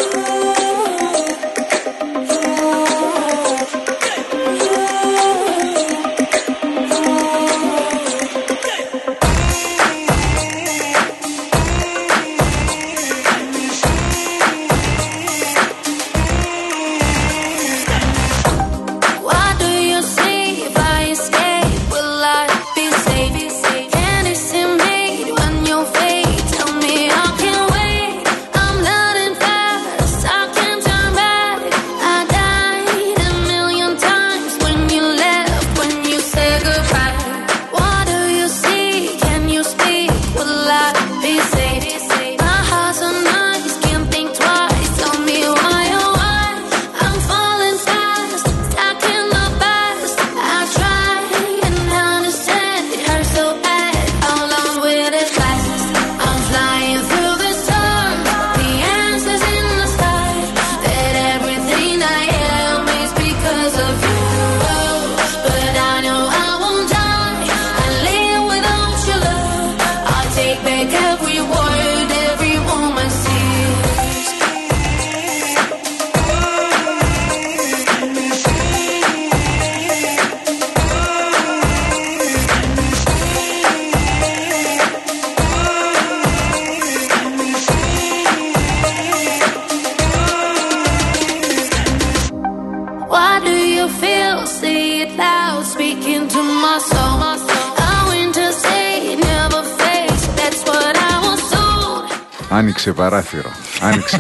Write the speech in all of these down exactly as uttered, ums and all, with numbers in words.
Άνοιξε παράθυρο. Άνοιξε.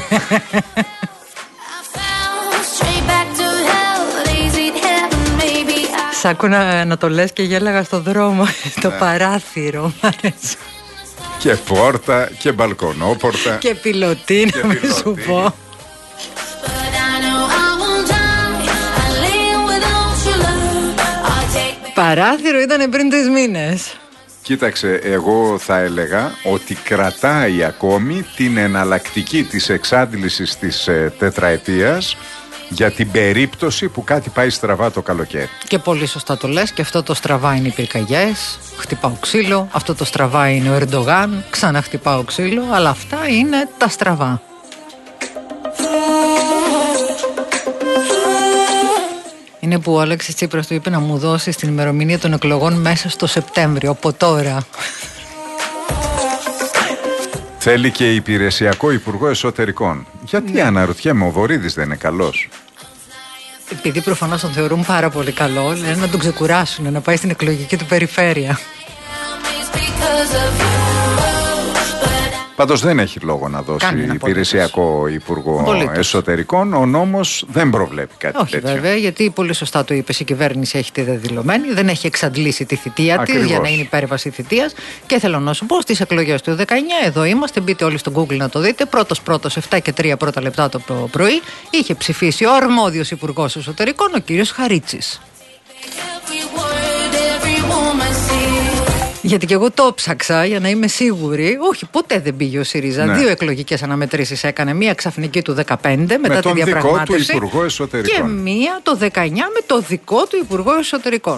Σ' άκου να, να το λες και γέλαγα στο δρόμο. Το ναι. Παράθυρο. Και πόρτα και μπαλκονόπορτα. Και πιλωτή να μην σου πω. Παράθυρο ήταν πριν τρεις μήνες. Κοίταξε, εγώ θα έλεγα ότι κρατάει ακόμη την εναλλακτική της εξάντλησης της ε, τετραετίας για την περίπτωση που κάτι πάει στραβά το καλοκαίρι. Και πολύ σωστά το λες, και αυτό το στραβά είναι οι πυρκαγιές, χτυπάω ξύλο, αυτό το στραβά είναι ο Ερντογάν, ξαναχτυπάω ξύλο, αλλά αυτά είναι τα στραβά. Είναι που ο Αλέξης Τσίπρας του είπε να μου δώσει την ημερομηνία των εκλογών μέσα στο Σεπτέμβριο, από τώρα. Θέλει και υπηρεσιακό υπουργό εσωτερικών. Γιατί, ναι, αναρωτιέμαι, ο Βορίδης δεν είναι καλός? Επειδή προφανώς τον θεωρούν πάρα πολύ καλό, λένε να τον ξεκουράσουν, να πάει στην εκλογική του περιφέρεια. Πάντως δεν έχει λόγο να δώσει υπηρεσιακό υπουργό Πολίτες. εσωτερικών. Ο νόμος δεν προβλέπει κάτι Όχι, τέτοιο. βέβαια, γιατί πολύ σωστά το είπες, η κυβέρνηση έχει τη δεδηλωμένη, δεν έχει εξαντλήσει τη θητεία της για να είναι υπέρβαση θητείας. Και θέλω να σου πω, στις εκλογές του δεκαεννιά, εδώ είμαστε, μπείτε όλοι στο Google να το δείτε. Πρώτος πρώτος, επτά και τρία πρώτα λεπτά το πρωί, είχε ψηφίσει ο αρμόδιος υπουργός εσωτερικών, ο κύριος Χαρίτσης. Γιατί και εγώ το ψάξα για να είμαι σίγουρη. Όχι, ποτέ δεν πήγε ο ΣΥΡΙΖΑ. Ναι. Δύο εκλογικές αναμετρήσεις έκανε. Μία ξαφνική του δεκαπέντε μετά με τη διαπραγμάτευση. Με τον δικό του Υπουργό Εσωτερικών. Και μία το δεκαεννιά με το δικό του Υπουργό Εσωτερικών.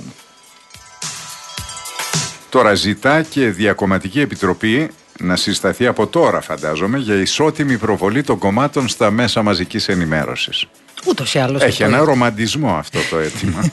Τώρα ζητά και διακομματική επιτροπή να συσταθεί από τώρα, φαντάζομαι, για ισότιμη προβολή των κομμάτων στα μέσα μαζικής ενημέρωσης. Ούτως ή άλλως. Έχει ένα είναι. ρομαντισμό αυτό το αίτημα.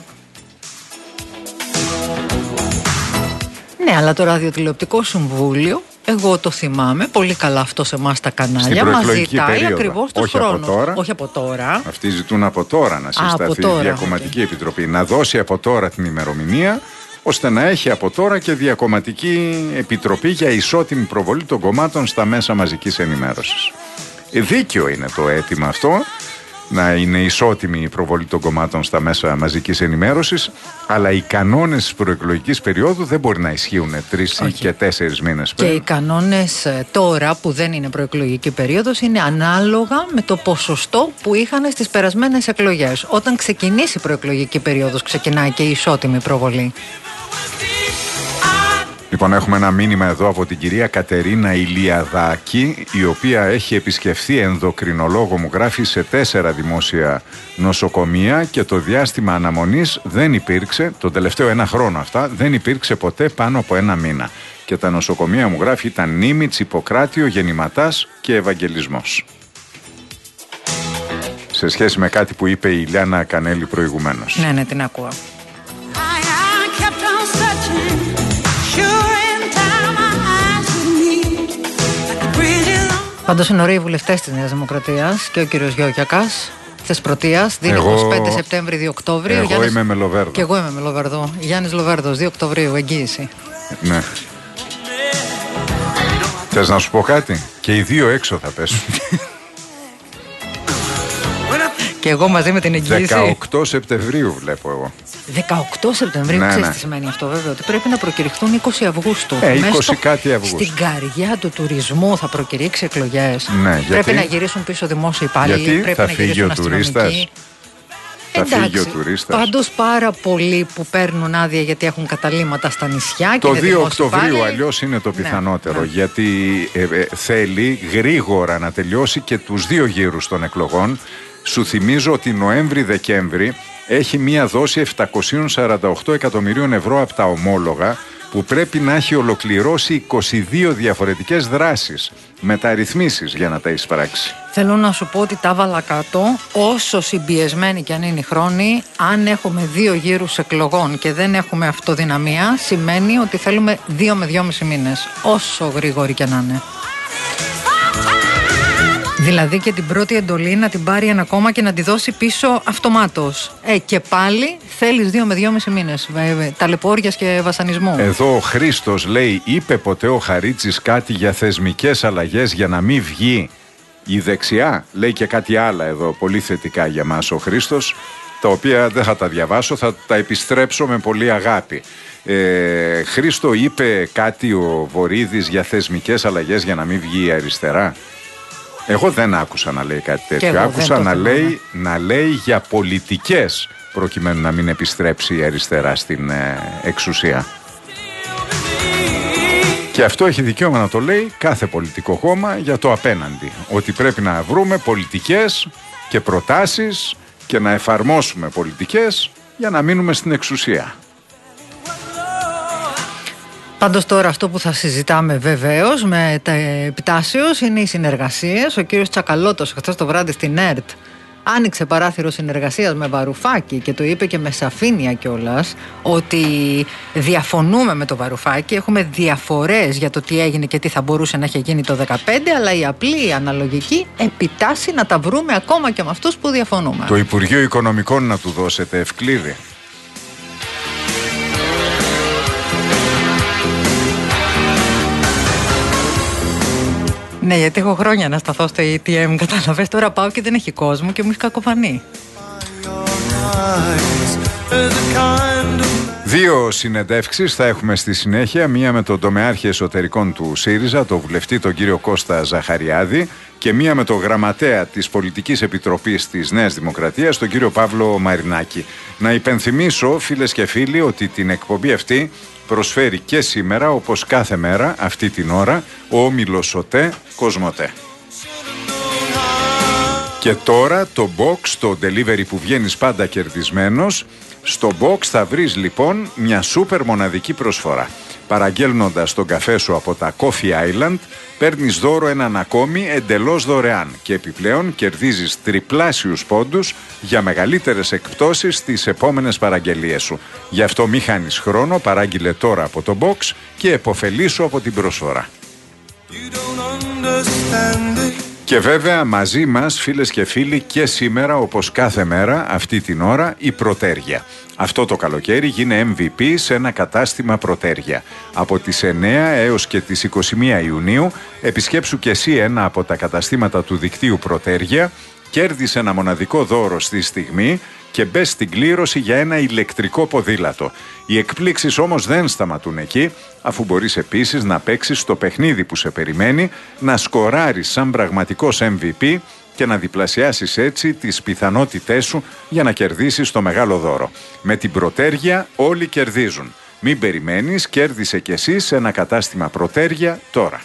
Ναι, αλλά το Ραδιοτηλεοπτικό Συμβούλιο, εγώ το θυμάμαι πολύ καλά αυτό σε εμάς τα κανάλια, μας ζητάει ακριβώς το χρόνο. Όχι από τώρα. Αυτοί ζητούν από τώρα να συσταθεί η Διακομματική okay. Επιτροπή, να δώσει από τώρα την ημερομηνία, ώστε να έχει από τώρα και Διακομματική Επιτροπή για ισότιμη προβολή των κομμάτων στα μέσα μαζικής ενημέρωσης. Δίκαιο είναι το αίτημα αυτό, να είναι ισότιμη η προβολή των κομμάτων στα μέσα μαζικής ενημέρωσης, αλλά οι κανόνες της προεκλογικής περίοδου δεν μπορεί να ισχύουν τρεις okay. και τέσσερις μήνες πριν. Και οι κανόνες τώρα που δεν είναι προεκλογική περίοδος είναι ανάλογα με το ποσοστό που είχαν στις περασμένες εκλογές. Όταν ξεκινήσει η προεκλογική περίοδος ξεκινάει και η ισότιμη προβολή. Λοιπόν, έχουμε ένα μήνυμα εδώ από την κυρία Κατερίνα Ηλιαδάκη, η οποία έχει επισκεφθεί ενδοκρινολόγο, μου γράφει, σε τέσσερα δημόσια νοσοκομεία και το διάστημα αναμονής δεν υπήρξε, τον τελευταίο ένα χρόνο αυτά, δεν υπήρξε ποτέ πάνω από ένα μήνα. Και τα νοσοκομεία, μου γράφει, ήταν Νήμιτς, Ιπποκράτιο, Γεννηματάς και Ευαγγελισμός. σε σχέση με κάτι που είπε η Ηλιάνα Κανέλη προηγουμένως. Ναι, ναι, την ακούω. Πάντως είναι ωραίοι οι βουλευτές της Νέας Δημοκρατίας και ο κύριος Γιώργιακας Θεσπρωτείας, δίνει εγώ, είκοσι πέντε Σεπτέμβρη, δύο Οκτώβριο. Εγώ Γιάννης, είμαι με Λοβέρδο. Και εγώ είμαι με Λοβέρδο. Γιάννης Λοβέρδος, δύο Οκτωβρίου, εγγύηση. Ναι. Θες να σου πω κάτι? Και οι δύο έξω θα πέσουν. Και εγώ μαζί με την εγγύηση. δεκαοκτώ Σεπτεμβρίου βλέπω εγώ. δεκαοκτώ Σεπτεμβρίου, ναι, ξέρεις ναι. τι σημαίνει αυτό βέβαια? Ότι πρέπει να προκηρυχθούν είκοσι Αυγούστου. Ε, είκοσι στο, κάτι Αυγούστου. Στην καρδιά του τουρισμού θα προκηρύξει εκλογές. Ναι, πρέπει γιατί? να γυρίσουν πίσω δημόσιοι υπάλληλοι. Γιατί πρέπει θα να φύγει ο τουρίστας. Θα Εντάξει, φύγει ο τουρίστας. Πάντως πάρα πολλοί που παίρνουν άδεια γιατί έχουν καταλύματα στα νησιά. Το και δύο Οκτωβρίου αλλιώς είναι το πιθανότερο. Ναι, ναι. Γιατί ε, ε, θέλει γρήγορα να τελειώσει και τους δύο γύρους των εκλογών. Σου θυμίζω ότι Νοέμβρη-Δεκέμβρη έχει μία δόση επτακόσια σαράντα οκτώ εκατομμυρίων ευρώ από τα ομόλογα που πρέπει να έχει ολοκληρώσει είκοσι δύο διαφορετικές δράσεις, μεταρρυθμίσεις για να τα εισπράξει. Θέλω να σου πω ότι τα βάλα κάτω, όσο συμπιεσμένοι κι αν είναι οι χρόνοι, αν έχουμε δύο γύρους εκλογών και δεν έχουμε αυτοδυναμία, σημαίνει ότι θέλουμε δύο με δυόμισι μήνες, όσο γρήγοροι κι αν είναι. Δηλαδή και την πρώτη εντολή να την πάρει ένα κόμμα και να τη δώσει πίσω αυτομάτως. Ε, και πάλι θέλεις δύο με δυόμισι μήνες ταλαιπώριας και βασανισμού. Εδώ ο Χρήστος λέει, είπε ποτέ ο Χαρίτσης κάτι για θεσμικές αλλαγές για να μην βγει η δεξιά? Λέει και κάτι άλλο εδώ, πολύ θετικά για μας ο Χρήστος, τα οποία δεν θα τα διαβάσω, θα τα επιστρέψω με πολύ αγάπη. Ε, Χρήστο, είπε κάτι ο Βορίδης για θεσμικές αλλαγές για να μην βγει η αριστερά? Εγώ δεν άκουσα να λέει κάτι τέτοιο. Άκουσα να λέει, να λέει για πολιτικές προκειμένου να μην επιστρέψει η αριστερά στην ε, εξουσία. Και αυτό έχει δικαίωμα να το λέει κάθε πολιτικό κόμμα για το απέναντι. Ότι πρέπει να βρούμε πολιτικές και προτάσεις και να εφαρμόσουμε πολιτικές για να μείνουμε στην εξουσία. Πάντως τώρα αυτό που θα συζητάμε βεβαίως με τα επιτάσεως είναι οι συνεργασίες. Ο κύριος Τσακαλώτος χθες το βράδυ στην ΕΡΤ άνοιξε παράθυρο συνεργασίας με Βαρουφάκη και το είπε και με σαφήνεια κιόλας ότι διαφωνούμε με το Βαρουφάκη, έχουμε διαφορές για το τι έγινε και τι θα μπορούσε να έχει γίνει το δεκαπέντε, αλλά η απλή η αναλογική επιτάσσει να τα βρούμε ακόμα και με αυτούς που διαφωνούμε. Το Υπουργείο Οικονομικών να του δώσετε ευκλήδη. Ναι, γιατί έχω χρόνια να σταθώ στο έι τι εμ, καταλαβες. Τώρα πάω και δεν έχει κόσμο και μου έχει κακοφανεί. Δύο συνεντεύξεις θα έχουμε στη συνέχεια. Μία με τον τομεάρχη εσωτερικών του ΣΥΡΙΖΑ, τον βουλευτή τον κύριο Κώστα Ζαχαριάδη, και μία με τον γραμματέα της Πολιτικής Επιτροπής της Νέας Δημοκρατίας, τον κύριο Παύλο Μαρινάκη. Να υπενθυμίσω, φίλες και φίλοι, ότι την εκπομπή αυτή προσφέρει και σήμερα, όπως κάθε μέρα, αυτή την ώρα, ο όμιλος ΟΤΕ Κοσμοτέ. Και τώρα το box, το delivery που βγαίνεις πάντα κερδισμένος, στο box θα βρεις λοιπόν μια σούπερ μοναδική προσφορά. Παραγγέλνοντας τον καφέ σου από τα Coffee Island, παίρνεις δώρο έναν ακόμη εντελώς δωρεάν και επιπλέον κερδίζεις τριπλάσιους πόντους για μεγαλύτερες εκπτώσεις στις επόμενες παραγγελίες σου. Γι' αυτό μη χάνεις χρόνο, παράγγειλε τώρα από το box και επωφελήσου από την προσφορά. Και βέβαια μαζί μας, φίλες και φίλοι, και σήμερα όπως κάθε μέρα αυτή την ώρα η Πρωτέργεια. Αυτό το καλοκαίρι γίνε εμ βι πι σε ένα κατάστημα Πρωτέργεια. Από τις εννέα έως και τις είκοσι μία Ιουνίου επισκέψου και εσύ ένα από τα καταστήματα του δικτύου Πρωτέργεια, κέρδισε ένα μοναδικό δώρο στη στιγμή και μπες στην κλήρωση για ένα ηλεκτρικό ποδήλατο. Οι εκπλήξεις όμως δεν σταματούν εκεί, αφού μπορείς επίσης να παίξεις στο παιχνίδι που σε περιμένει, να σκοράρεις σαν πραγματικός εμ βι πι και να διπλασιάσεις έτσι τις πιθανότητές σου για να κερδίσεις το μεγάλο δώρο. Με την Πρωτέργεια όλοι κερδίζουν. Μην περιμένεις, κέρδισε κι εσύ σε ένα κατάστημα Πρωτέργεια τώρα.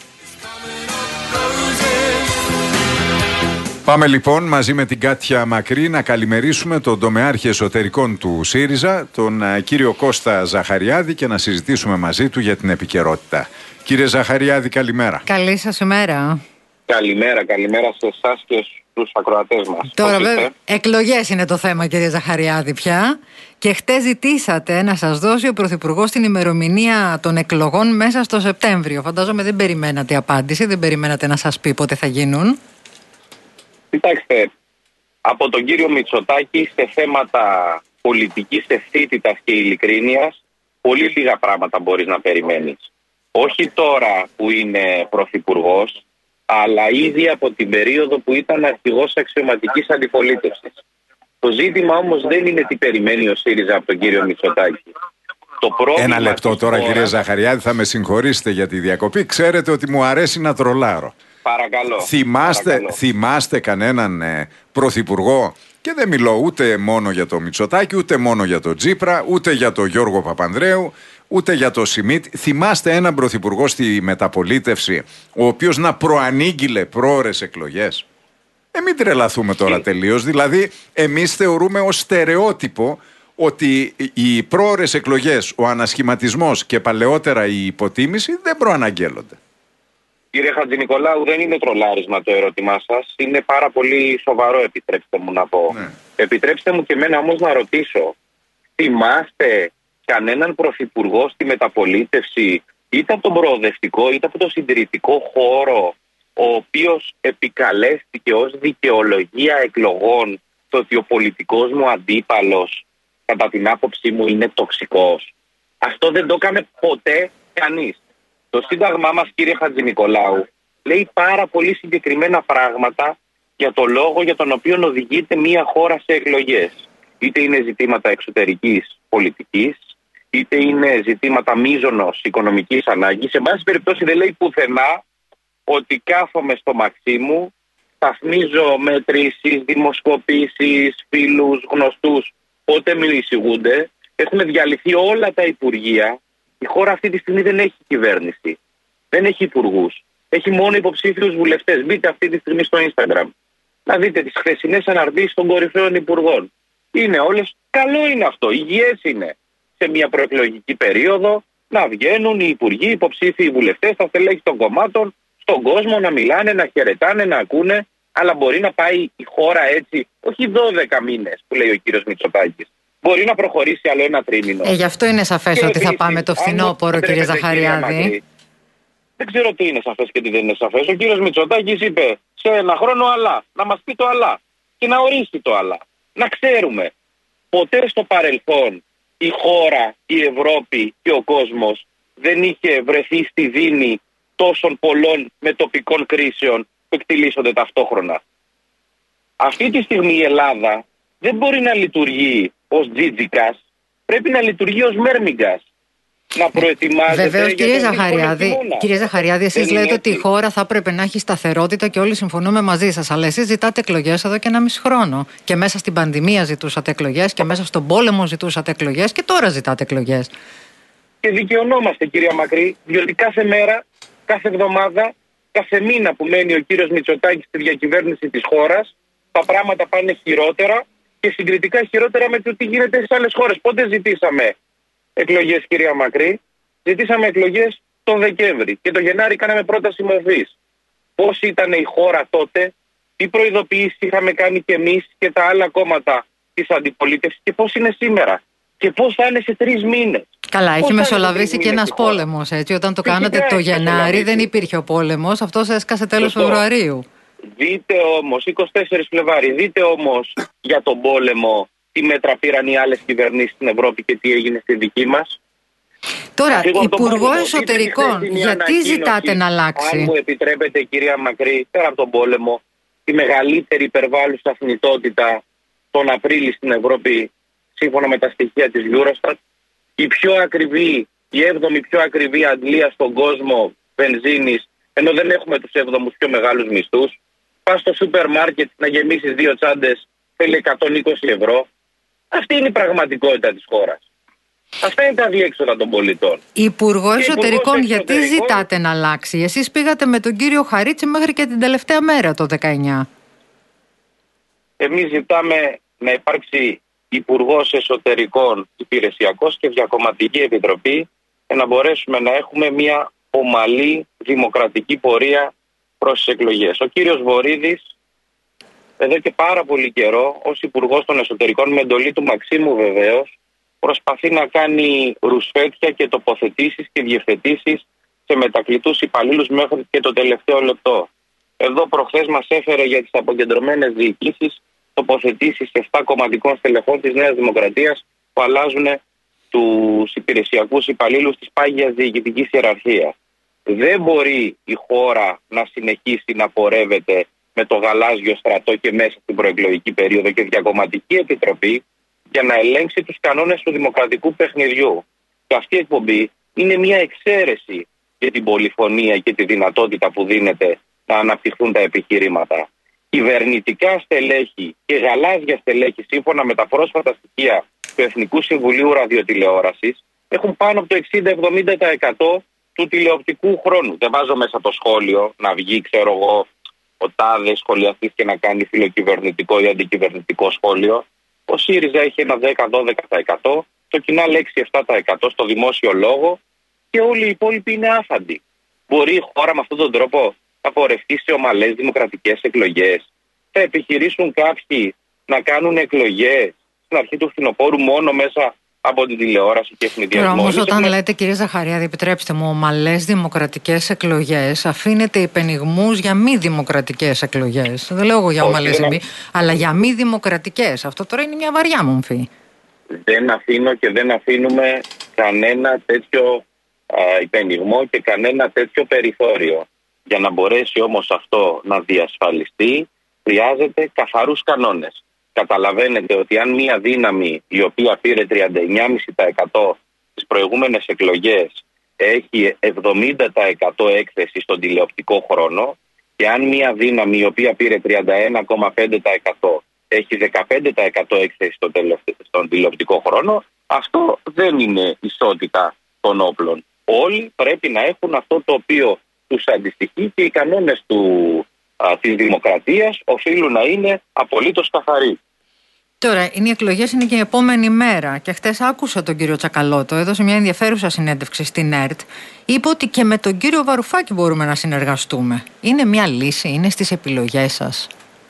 Πάμε λοιπόν μαζί με την Κάτια Μακρύ να καλημερίσουμε τον τομεάρχη εσωτερικών του ΣΥΡΙΖΑ, τον uh, κύριο Κώστα Ζαχαριάδη, και να συζητήσουμε μαζί του για την επικαιρότητα. Κύριε Ζαχαριάδη, καλημέρα. Καλή σας ημέρα. Καλημέρα, καλημέρα σε εσάς και τους ακροατές μας. Τώρα βέβαια εκλογές είναι το θέμα, κύριε Ζαχαριάδη, πια. Και χτες ζητήσατε να σας δώσει ο Πρωθυπουργός την ημερομηνία των εκλογών μέσα στο Σεπτέμβριο. Φαντάζομαι δεν περιμένατε απάντηση, δεν περιμένατε να σας πει πότε θα γίνουν. Κοιτάξτε, από τον κύριο Μητσοτάκη σε θέματα πολιτικής ευθύτητας και ειλικρίνειας πολύ λίγα πράγματα μπορείς να περιμένεις. Όχι τώρα που είναι πρωθυπουργός, αλλά ήδη από την περίοδο που ήταν αρχηγός αξιωματικής αντιπολίτευσης. Το ζήτημα όμως δεν είναι τι περιμένει ο ΣΥΡΙΖΑ από τον κύριο Μητσοτάκη. Το Ένα λεπτό τώρα, κύριε Ζαχαριάδη, θα με συγχωρήσετε για τη διακοπή. Ξέρετε ότι μου αρέσει να τρολάρω. Παρακαλώ. Θυμάστε, παρακαλώ. θυμάστε κανέναν ε, πρωθυπουργό, και δεν μιλώ ούτε μόνο για το Μητσοτάκη, ούτε μόνο για το Τζίπρα, ούτε για το Γιώργο Παπανδρέου, ούτε για το Σιμίτ. Θυμάστε έναν πρωθυπουργό στη μεταπολίτευση, ο οποίος να προανήγγειλε πρόωρες εκλογές? Ε, μην τρελαθούμε τώρα τελείως. Δηλαδή, εμείς θεωρούμε ως στερεότυπο ότι οι πρόωρες εκλογές, ο ανασχηματισμός και παλαιότερα η υποτίμηση δεν προαναγγέλλονται. Κύριε Χατζηνικολάου, δεν είναι τρολάρισμα το ερώτημά σας. Είναι πάρα πολύ σοβαρό, επιτρέψτε μου να πω. Ναι. Επιτρέψτε μου και εμένα όμως να ρωτήσω. Θυμάστε κανέναν πρωθυπουργό στη μεταπολίτευση, είτε από τον προοδευτικό είτε από τον συντηρητικό χώρο, ο οποίος επικαλέστηκε ως δικαιολογία εκλογών το ότι ο πολιτικός μου αντίπαλος, κατά την άποψή μου, είναι τοξικός? Αυτό δεν το έκανε ποτέ κανείς. Το Σύνταγμά μας, κύριε Χατζηνικολάου, λέει πάρα πολύ συγκεκριμένα πράγματα για το λόγο για τον οποίο οδηγείται μια χώρα σε εκλογές. Είτε είναι ζητήματα εξωτερικής πολιτικής, είτε είναι ζητήματα μείζωνος οικονομικής ανάγκης. Σε πάση περιπτώσει δεν λέει πουθενά ότι κάθομαι στο μαξί μου, σταθμίζω μετρήσεις, δημοσκοπήσεις, φίλους, γνωστούς, πότε μην εισηγούνται. Έχουν διαλυθεί όλα τα υπουργεία. Η χώρα αυτή τη στιγμή δεν έχει κυβέρνηση. Δεν έχει υπουργούς. Έχει μόνο υποψήφιους βουλευτές. Μπείτε αυτή τη στιγμή στο Instagram να δείτε τις χθεσινές αναρτήσεις των κορυφαίων υπουργών. Είναι όλες. Καλό είναι αυτό. Υγιές είναι σε μια προεκλογική περίοδο να βγαίνουν οι υπουργοί, οι υποψήφιοι βουλευτές, τα στελέχη των κομμάτων, στον κόσμο να μιλάνε, να χαιρετάνε, να ακούνε. Αλλά μπορεί να πάει η χώρα έτσι, όχι δώδεκα μήνες που λέει ο κύριος Μητσοτάκης. Μπορεί να προχωρήσει άλλο ένα τρίμηνο. Ε, γι' αυτό είναι σαφές ότι θα πάμε το φθινόπωρο, κύριε Ζαχαριάδη. Δεν ξέρω τι είναι σαφές και τι δεν είναι σαφές. Ο κύριος Μητσοτάκης είπε σε ένα χρόνο αλλά. Να μας πει το αλλά. Και να ορίσει το αλλά. Να ξέρουμε. Ποτέ στο παρελθόν η χώρα, η Ευρώπη και ο κόσμος δεν είχε βρεθεί στη δίνη τόσων πολλών μετοπικών κρίσεων που εκτιλήσονται ταυτόχρονα. Αυτή τη στιγμή η Ελλάδα δεν μπορεί να λειτουργεί ως τζίτζικας, πρέπει να λειτουργεί ως μέρμιγκας. Να προετοιμάζεται. Βεβαίως, κύριε Ζαχαριάδη, κύριε Ζαχαριάδη, εσείς λέτε ότι η χώρα θα πρέπει να έχει σταθερότητα και όλοι συμφωνούμε μαζί σας. Αλλά εσείς ζητάτε εκλογές εδώ και ένα μισή χρόνο. Και μέσα στην πανδημία ζητούσατε εκλογές και μέσα στον πόλεμο ζητούσατε εκλογές και τώρα ζητάτε εκλογές. Και δικαιωνόμαστε, κυρία Μακρύ, διότι κάθε μέρα, κάθε εβδομάδα, κάθε μήνα που μένει ο κύριος Μητσοτάκης στη διακυβέρνηση της χώρας, τα πράγματα πάνε χειρότερα. Και συγκριτικά χειρότερα με το τι γίνεται στις άλλες χώρες. Πότε ζητήσαμε εκλογές, κυρία Μακρύ? Ζητήσαμε εκλογές τον Δεκέμβρη και τον Γενάρη κάναμε πρόταση μορφής. Πώς ήταν η χώρα τότε, τι προειδοποιήσεις είχαμε κάνει κι εμείς και τα άλλα κόμματα της αντιπολίτευσης και πώς είναι σήμερα και πώς θα είναι σε τρεις μήνες. Καλά, έχει μεσολαβήσει και ένας πόλεμος, έτσι. Όταν το Φυσικά κάνατε το Γενάρη δεν υπήρχε ο πόλεμος, αυτός έσκασε τέλος Φεβρουαρίου. Δείτε όμως, είκοσι τέσσερις Φλεβάρι, δείτε όμως για τον πόλεμο τι μέτρα πήραν οι άλλες κυβερνήσεις στην Ευρώπη και τι έγινε στη δική μας. Τώρα, Υπουργό Εσωτερικών, γιατί ζητάτε να αλλάξει? Αν μου επιτρέπετε, κυρία Μακρύ, πέρα από τον πόλεμο, τη μεγαλύτερη υπερβάλλουσα θνητότητα τον Απρίλη στην Ευρώπη, σύμφωνα με τα στοιχεία της Eurostat, η πιο ακριβή, η έβδομη πιο ακριβή αντλία στον κόσμο βενζίνης, ενώ δεν έχουμε τους έβδομους πιο μεγάλους μισθούς. Πας στο σούπερ μάρκετ να γεμίσεις δύο τσάντες, θέλει εκατόν είκοσι ευρώ. Αυτή είναι η πραγματικότητα της χώρας. Αυτά είναι τα διέξοδα των πολιτών. Υπουργό Εσωτερικών, γιατί εσωτερικών... ζητάτε να αλλάξει? Εσείς πήγατε με τον κύριο Χαρίτση μέχρι και την τελευταία μέρα το δεκαεννιά. Εμείς ζητάμε να υπάρξει Υπουργός Εσωτερικών υπηρεσιακός και διακομματική επιτροπή για να μπορέσουμε να έχουμε μια ομαλή δημοκρατική πορεία προς τις εκλογές. Ο κύριος Βορίδης εδώ και πάρα πολύ καιρό, ως Υπουργός των Εσωτερικών, με εντολή του Μαξίμου βεβαίως, προσπαθεί να κάνει ρουσφέτια και τοποθετήσεις και διευθετήσεις σε μετακλητούς υπαλλήλους μέχρι και το τελευταίο λεπτό. Εδώ προχθές μας έφερε για τις αποκεντρωμένες διοικήσεις τοποθετήσεις επτά κομματικών στελεχών της Νέας Δημοκρατίας που αλλάζουν τους υπηρεσιακούς υπαλλήλους της πάγιας διοικητικής ιεραρχίας. Δεν μπορεί η χώρα να συνεχίσει να πορεύεται με το γαλάζιο στρατό και μέσα στην προεκλογική περίοδο και διακομματική επιτροπή για να ελέγξει τους κανόνες του δημοκρατικού παιχνιδιού. Και αυτή η εκπομπή είναι μια εξαίρεση για την πολυφωνία και τη δυνατότητα που δίνεται να αναπτυχθούν τα επιχειρήματα. Κυβερνητικά στελέχη και γαλάζια στελέχη, σύμφωνα με τα πρόσφατα στοιχεία του Εθνικού Συμβουλίου Ραδιοτηλεόρασης, έχουν πάνω από το εξήντα με εβδομήντα τοις εκατό του τηλεοπτικού χρόνου. Δεν βάζω μέσα το σχόλιο να βγει, ξέρω εγώ, ο τάδε σχολιαστής και να κάνει φιλοκυβερνητικό ή αντικυβερνητικό σχόλιο. Ο ΣΥΡΙΖΑ έχει ένα δέκα με δώδεκα τοις εκατό, το κοινά λέξη επτά τοις εκατό στο δημόσιο λόγο και όλοι οι υπόλοιποι είναι άφαντοι. Μπορεί η χώρα με αυτόν τον τρόπο να πορευτεί σε ομαλές δημοκρατικές εκλογές? Θα επιχειρήσουν κάποιοι να κάνουν εκλογές στην αρχή του φθινοπόρου μόνο μέσα από την τηλεόραση και ευνηδιασμό? Τώρα όμως, όταν λέτε, κύριε Ζαχαριάδη, επιτρέψτε μου, ομαλές δημοκρατικές εκλογές, αφήνετε υπενιγμούς για μη δημοκρατικές εκλογές. Δεν λέω εγώ για ομαλές, να... αλλά για μη δημοκρατικές. Αυτό τώρα είναι μια βαριά μομφή. Δεν αφήνω και δεν αφήνουμε κανένα τέτοιο α, υπενιγμό και κανένα τέτοιο περιθώριο. Για να μπορέσει όμως αυτό να διασφαλιστεί, χρειάζεται καθαρούς κανόνες. Καταλαβαίνετε ότι αν μια δύναμη η οποία πήρε τριάντα εννιά κόμμα πέντε τοις εκατό στις προηγούμενες εκλογές έχει εβδομήντα τοις εκατό έκθεση στον τηλεοπτικό χρόνο και αν μια δύναμη η οποία πήρε τριάντα ένα κόμμα πέντε τοις εκατό έχει δεκαπέντε τοις εκατό έκθεση στον, στον τηλεοπτικό χρόνο, αυτό δεν είναι ισότητα των όπλων. Όλοι πρέπει να έχουν αυτό το οποίο τους αντιστοιχεί και οι κανόνες του, α, της δημοκρατίας οφείλουν να είναι απολύτως καθαροί. Τώρα, είναι οι εκλογές, είναι και η επόμενη μέρα. Και χτες άκουσα τον κύριο Τσακαλώτο, έδωσε μια ενδιαφέρουσα συνέντευξη στην ΕΡΤ. Είπε ότι και με τον κύριο Βαρουφάκη μπορούμε να συνεργαστούμε. Είναι μια λύση, είναι στις επιλογές σας?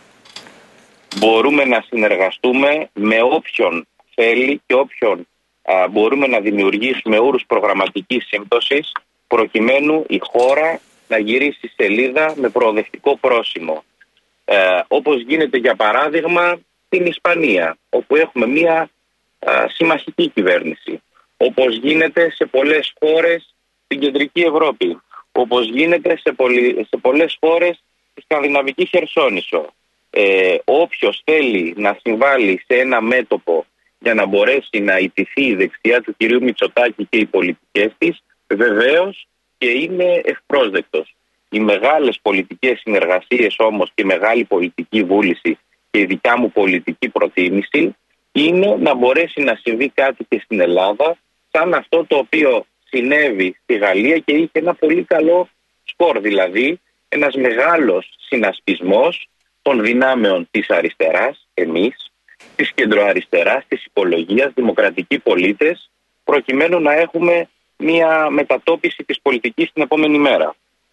Μπορούμε να συνεργαστούμε με όποιον θέλει και όποιον α, μπορούμε να δημιουργήσουμε όρους προγραμματικής σύμπτωσης προκειμένου η χώρα να γυρίσει σελίδα με προοδευτικό πρόσημο. Ε, όπως γίνεται για παράδειγμα στην Ισπανία, όπου έχουμε μια α, συμμαχική κυβέρνηση. Όπως γίνεται σε πολλές χώρες στην κεντρική Ευρώπη. Όπως γίνεται σε, πολλοί, σε πολλές χώρες στη Σκανδιναβική Χερσόνησο. Ε, όποιος θέλει να συμβάλλει σε ένα μέτωπο για να μπορέσει να ιτηθεί η δεξιά του κυρίου Μητσοτάκη και οι πολιτικές της, βεβαίως και είναι ευπρόσδεκτος. Οι μεγάλες πολιτικές συνεργασίες όμως και η μεγάλη πολιτική βούληση και η δικιά μου πολιτική προτίμηση είναι να μπορέσει να συμβεί κάτι και στην Ελλάδα σαν αυτό το οποίο συνέβη στη Γαλλία και είχε ένα πολύ καλό σκορ, δηλαδή ένας μεγάλος συνασπισμός των δυνάμεων της αριστεράς, εμείς, της κεντροαριστεράς, της οικολογίας, δημοκρατικοί πολίτες, προκειμένου να έχουμε μια μετατόπιση της πολιτικής την επόμενη μέρα.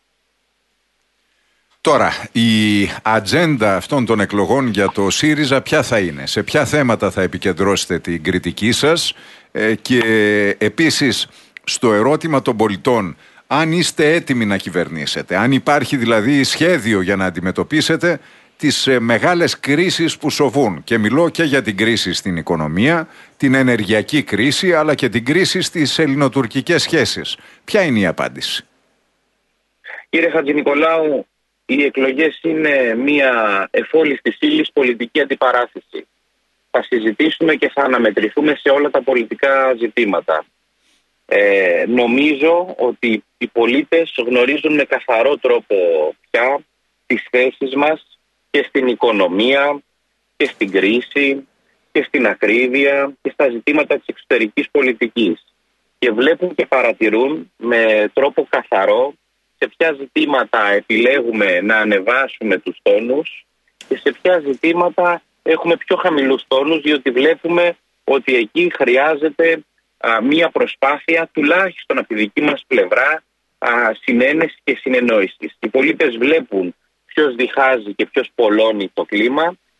Τώρα, η ατζέντα αυτών των εκλογών για το ΣΥΡΙΖΑ ποια θα είναι? Σε ποια θέματα θα επικεντρώσετε την κριτική σας? Ε, και επίσης στο ερώτημα των πολιτών, αν είστε έτοιμοι να κυβερνήσετε, αν υπάρχει δηλαδή σχέδιο για να αντιμετωπίσετε τις ε, μεγάλες κρίσεις που σοβούν. Και μιλώ και για την κρίση στην οικονομία, την ενεργειακή κρίση, αλλά και την κρίση στις ελληνοτουρκικές σχέσεις. Ποια είναι η απάντηση? Κύριε Χατζηνικολάου, οι εκλογές είναι μια εφόλης της ύλης πολιτική αντιπαράθεση. Θα συζητήσουμε και θα αναμετρηθούμε σε όλα τα πολιτικά ζητήματα. Ε, νομίζω ότι οι πολίτες γνωρίζουν με καθαρό τρόπο πια τις θέσεις μας και στην οικονομία και στην κρίση και στην ακρίβεια και στα ζητήματα της εξωτερικής πολιτικής. Και βλέπουν και παρατηρούν με τρόπο καθαρό σε ποια ζητήματα επιλέγουμε να ανεβάσουμε τους τόνους και σε ποια ζητήματα έχουμε πιο χαμηλούς τόνους, διότι βλέπουμε ότι εκεί χρειάζεται α, μία προσπάθεια, τουλάχιστον από τη δική μας πλευρά, α, συνένεση και συνεννόησης. Οι πολίτες βλέπουν ποιος διχάζει και ποιος πολλώνει το κλίμα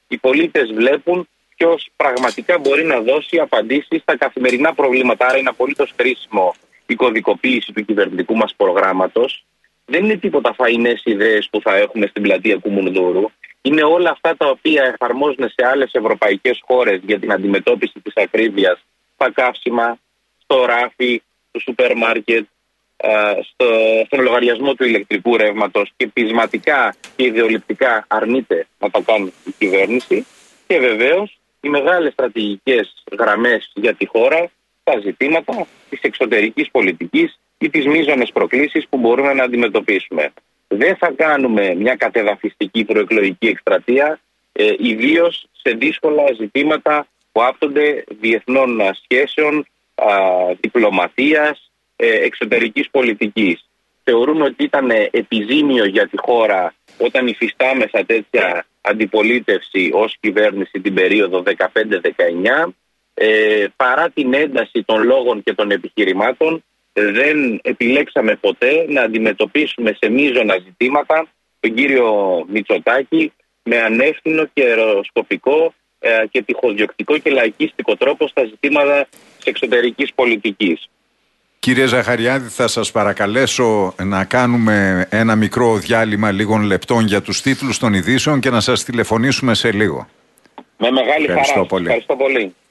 οι πολίτες βλέπουν ποιος πραγματικά μπορεί να δώσει απαντήσεις στα καθημερινά προβλήματα. Άρα είναι απολύτως χρήσιμο η κωδικοποίηση του κυβερνητικού μας προγράμματος. Δεν είναι τίποτα φαϊνές ιδέες που θα έχουμε στην πλατεία Κουμουνδούρου. Είναι όλα αυτά τα οποία εφαρμόζουν σε άλλες ευρωπαϊκές χώρες για την αντιμετώπιση της ακρίβειας στα καύσιμα, στο ράφι, στο σούπερ μάρκετ, στο, στον λογαριασμό του ηλεκτρικού ρεύματος, και πεισματικά και ιδεολειπτικά αρνείται να τα κάνει η κυβέρνηση. Και βεβαίως οι μεγάλες στρατηγικές γραμμές για τη χώρα, τα ζητήματα της εξωτερικής πολιτικής ή τις μείζονες προκλήσεις που μπορούμε να αντιμετωπίσουμε. Δεν θα κάνουμε μια κατεδαφιστική προεκλογική εκστρατεία, ε, ιδίως σε δύσκολα ζητήματα που άπτονται διεθνών σχέσεων, α, διπλωματίας, ε, εξωτερικής πολιτικής. Θεωρούμε ότι ήταν επιζήμιο για τη χώρα όταν υφιστάμεσα τέτοια αντιπολίτευση ως κυβέρνηση την περίοδο δεκαπέντε δεκαεννιά, ε, παρά την ένταση των λόγων και των επιχειρημάτων, δεν επιλέξαμε ποτέ να αντιμετωπίσουμε σε μείζωνα ζητήματα τον κύριο Μητσοτάκη με ανεύθυνο και αεροσκοπικό ε, και τυχοδιοκτικό και λαϊκίστικο τρόπο στα ζητήματα της εξωτερικής πολιτικής. Κύριε Ζαχαριάδη, θα σας παρακαλέσω να κάνουμε ένα μικρό διάλειμμα λίγων λεπτών για τους τίτλους των ειδήσεων και να σας τηλεφωνήσουμε σε λίγο. Με μεγάλη Ευχαριστώ χαρά. Πολύ. Ευχαριστώ πολύ.